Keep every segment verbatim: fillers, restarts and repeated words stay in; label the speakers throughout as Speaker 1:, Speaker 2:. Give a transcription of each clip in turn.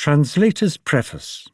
Speaker 1: Translator's Preface.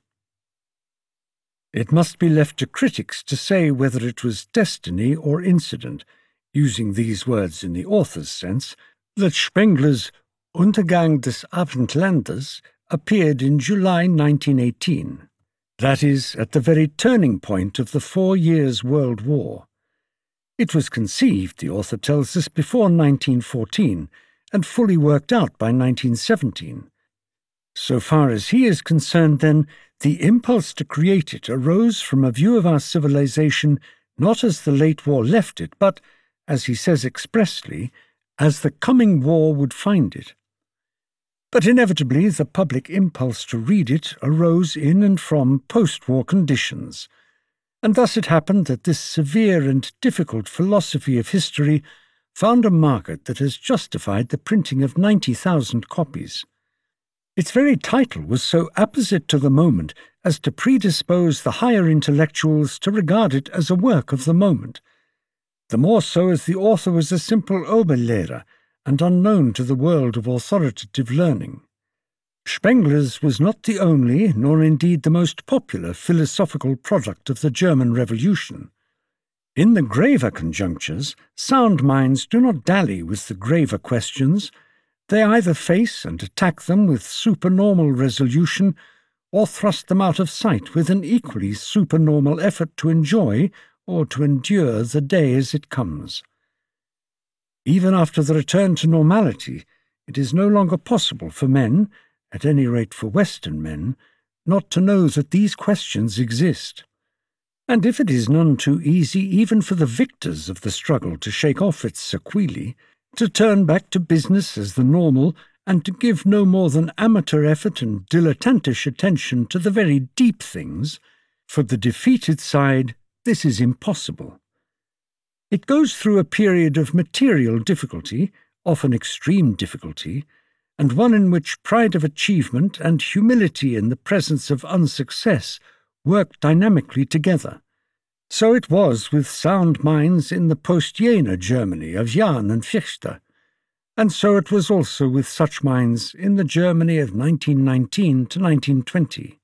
Speaker 1: It must be left to critics to say whether it was destiny or incident, using these words in the author's sense, that Spengler's Untergang des Abendlandes appeared in July nineteen eighteen. That is, at the very turning point of the Four Years' World War. It was conceived, the author tells us, before nineteen fourteen, and fully worked out by nineteen seventeen. So far as he is concerned, then, the impulse to create it arose from a view of our civilization not as the late war left it, but, as he says expressly, as the coming war would find it. But inevitably the public impulse to read it arose in and from post-war conditions, and thus it happened that this severe and difficult philosophy of history found a market that has justified the printing of ninety thousand copies. Its very title was so apposite to the moment as to predispose the higher intellectuals to regard it as a work of the moment, the more so as the author was a simple Oberlehrer and unknown to the world of authoritative learning. Spengler's was not the only, nor indeed the most popular, philosophical product of the German Revolution. In the graver conjunctures, sound minds do not dally with the graver questions. They either face and attack them with supernormal resolution, or thrust them out of sight with an equally supernormal effort to enjoy or to endure the day as it comes. Even after the return to normality, it is no longer possible for men, at any rate for Western men, not to know that these questions exist. And if it is none too easy even for the victors of the struggle to shake off its sequelae, to turn back to business as the normal, and to give no more than amateur effort and dilettantish attention to the very deep things, for the defeated side this is impossible. It goes through a period of material difficulty, often extreme difficulty, and one in which pride of achievement and humility in the presence of unsuccess work dynamically together. So it was with sound minds in the post-Jena Germany of Jahn and Fichte, and so it was also with such minds in the Germany of nineteen nineteen to nineteen twenty.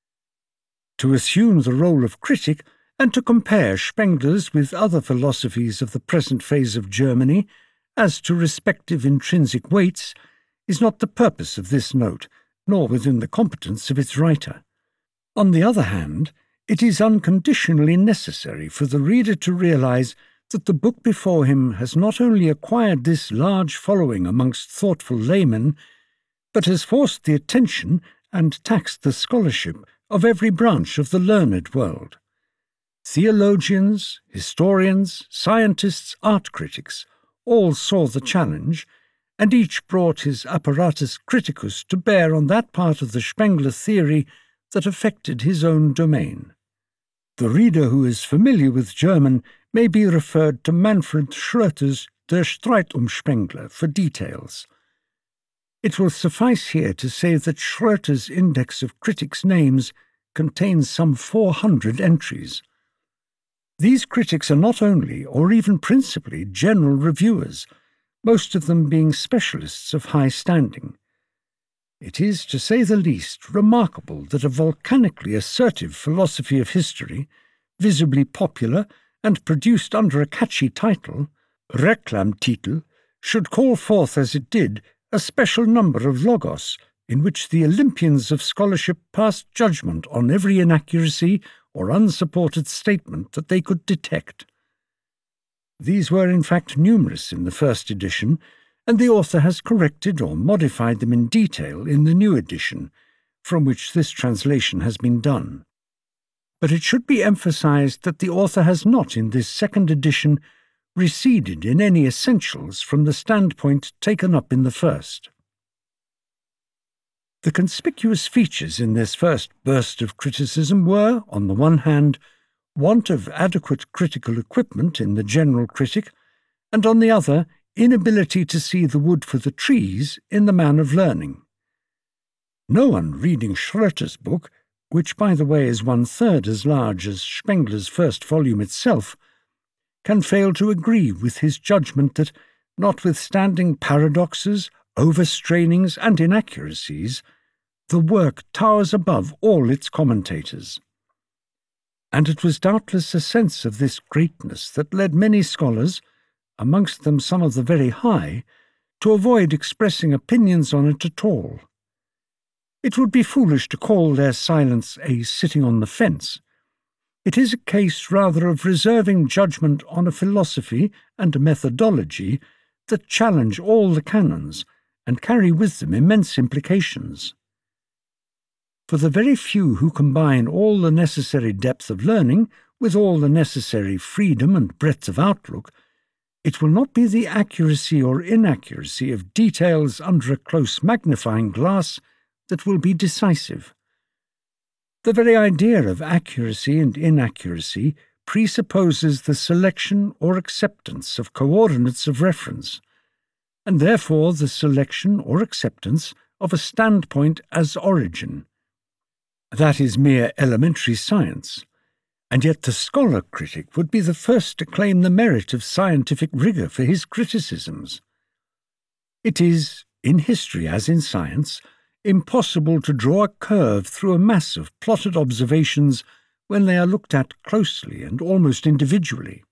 Speaker 1: To assume the role of critic and to compare Spengler's with other philosophies of the present phase of Germany as to respective intrinsic weights is not the purpose of this note, nor within the competence of its writer. On the other hand, it is unconditionally necessary for the reader to realize that the book before him has not only acquired this large following amongst thoughtful laymen, but has forced the attention and taxed the scholarship of every branch of the learned world. Theologians, historians, scientists, art critics, all saw the challenge, and each brought his apparatus criticus to bear on that part of the Spengler theory that affected his own domain. The reader who is familiar with German may be referred to Manfred Schröter's Der Streit um Spengler for details. It will suffice here to say that Schröter's index of critics' names contains some four hundred entries. These critics are not only, or even principally, general reviewers, most of them being specialists of high standing. It is, to say the least, remarkable that a volcanically assertive philosophy of history, visibly popular and produced under a catchy title, Reklamtitel, should call forth as it did a special number of logos in which the Olympians of scholarship passed judgment on every inaccuracy or unsupported statement that they could detect. These were in fact numerous in the first edition, and the author has corrected or modified them in detail in the new edition, from which this translation has been done. But it should be emphasized that the author has not in this second edition receded in any essentials from the standpoint taken up in the first. The conspicuous features in this first burst of criticism were, on the one hand, want of adequate critical equipment in the general critic, and on the other, inability to see the wood for the trees in the man of learning. No one reading Schröter's book, which by the way is one-third as large as Spengler's first volume itself, can fail to agree with his judgment that, notwithstanding paradoxes, overstrainings, and inaccuracies, the work towers above all its commentators. And it was doubtless a sense of this greatness that led many scholars, amongst them some of the very high, to avoid expressing opinions on it at all. It would be foolish to call their silence a sitting on the fence. It is a case rather of reserving judgment on a philosophy and a methodology that challenge all the canons and carry with them immense implications. For the very few who combine all the necessary depth of learning with all the necessary freedom and breadth of outlook, it will not be the accuracy or inaccuracy of details under a close magnifying glass that will be decisive. The very idea of accuracy and inaccuracy presupposes the selection or acceptance of coordinates of reference, and therefore the selection or acceptance of a standpoint as origin. That is mere elementary science, and yet the scholar-critic would be the first to claim the merit of scientific rigour for his criticisms. It is, in history as in science, impossible to draw a curve through a mass of plotted observations when they are looked at closely and almost individually.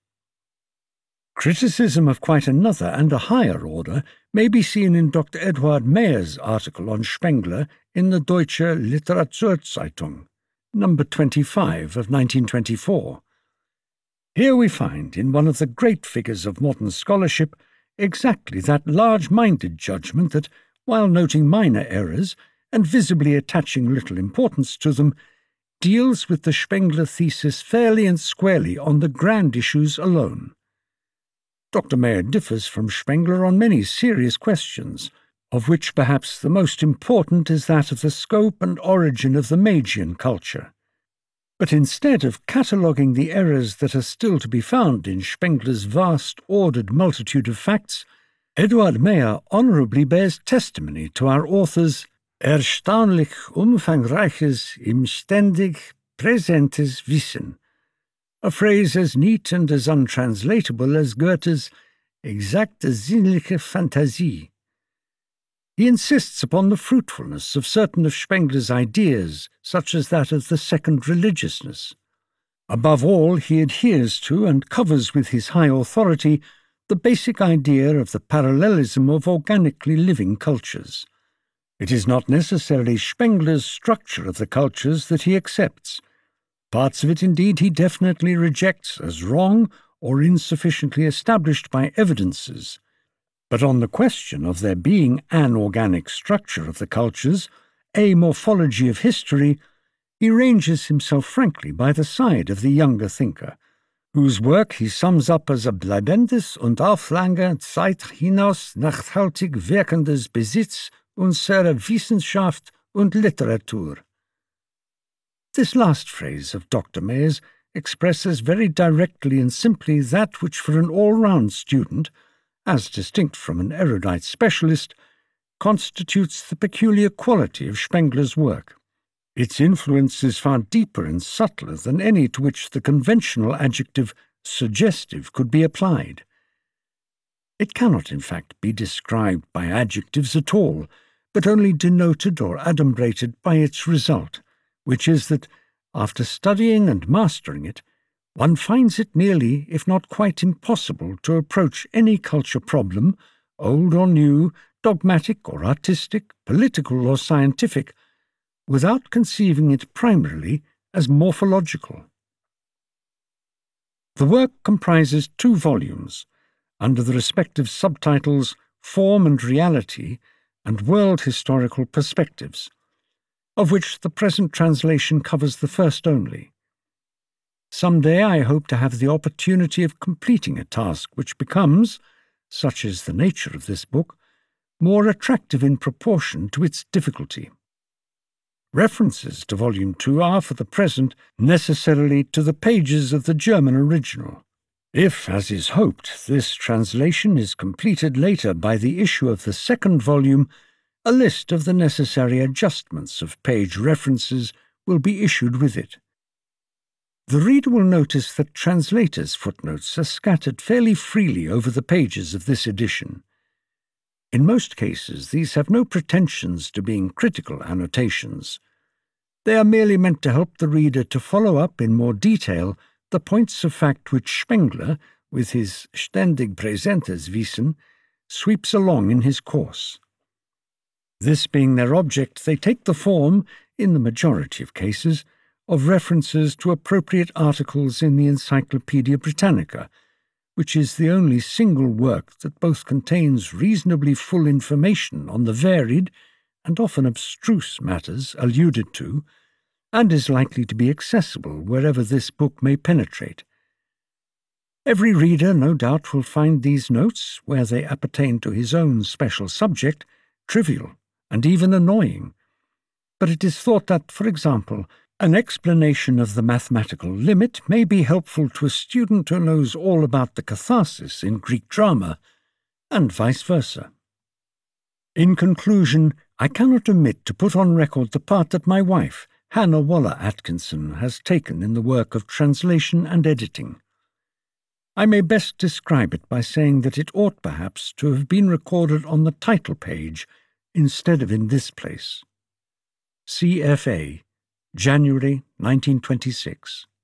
Speaker 1: Criticism of quite another and a higher order may be seen in Doctor Eduard Mayer's article on Spengler in the Deutsche Literaturzeitung, number twenty-five of nineteen twenty-four. Here we find, in one of the great figures of modern scholarship, exactly that large-minded judgment that, while noting minor errors and visibly attaching little importance to them, deals with the Spengler thesis fairly and squarely on the grand issues alone. Doctor Mayer differs from Spengler on many serious questions, of which perhaps the most important is that of the scope and origin of the Magian culture. But instead of cataloguing the errors that are still to be found in Spengler's vast, ordered multitude of facts, Eduard Mayer honourably bears testimony to our author's erstaunlich umfangreiches, im ständig präsentes Wissen, a phrase as neat and as untranslatable as Goethe's exakte sinnliche Fantasie. He insists upon the fruitfulness of certain of Spengler's ideas, such as that of the second religiousness. Above all, he adheres to and covers with his high authority the basic idea of the parallelism of organically living cultures. It is not necessarily Spengler's structure of the cultures that he accepts. Parts of it, indeed, he definitely rejects as wrong or insufficiently established by evidences. But on the question of there being an organic structure of the cultures, a morphology of history, he ranges himself frankly by the side of the younger thinker, whose work he sums up as a bleibendes und auf lange Zeit hinaus nachhaltig wirkendes Besitz unserer Wissenschaft und Literatur. This last phrase of Doctor Mayer's expresses very directly and simply that which for an all-round student, as distinct from an erudite specialist, constitutes the peculiar quality of Spengler's work. Its influence is far deeper and subtler than any to which the conventional adjective suggestive could be applied. It cannot, in fact, be described by adjectives at all, but only denoted or adumbrated by its result, which is that, after studying and mastering it, one finds it nearly, if not quite impossible, to approach any culture problem, old or new, dogmatic or artistic, political or scientific, without conceiving it primarily as morphological. The work comprises two volumes, under the respective subtitles Form and Reality and World Historical Perspectives, of which the present translation covers the first only. Some day I hope to have the opportunity of completing a task which becomes, such is the nature of this book, more attractive in proportion to its difficulty. References to Volume Two are, for the present, necessarily to the pages of the German original. If, as is hoped, this translation is completed later by the issue of the second volume, a list of the necessary adjustments of page references will be issued with it. The reader will notice that translators' footnotes are scattered fairly freely over the pages of this edition. In most cases, these have no pretensions to being critical annotations. They are merely meant to help the reader to follow up in more detail the points of fact which Spengler, with his ständig präsentes Wissen, sweeps along in his course. This being their object, they take the form, in the majority of cases, of references to appropriate articles in the Encyclopaedia Britannica, which is the only single work that both contains reasonably full information on the varied and often abstruse matters alluded to, and is likely to be accessible wherever this book may penetrate. Every reader, no doubt, will find these notes, where they appertain to his own special subject, trivial and even annoying. But it is thought that, for example, an explanation of the mathematical limit may be helpful to a student who knows all about the catharsis in Greek drama, and vice versa. In conclusion, I cannot omit to put on record the part that my wife, Hannah Waller Atkinson, has taken in the work of translation and editing. I may best describe it by saying that it ought perhaps to have been recorded on the title page instead of in this place. C F A, January nineteen twenty-six.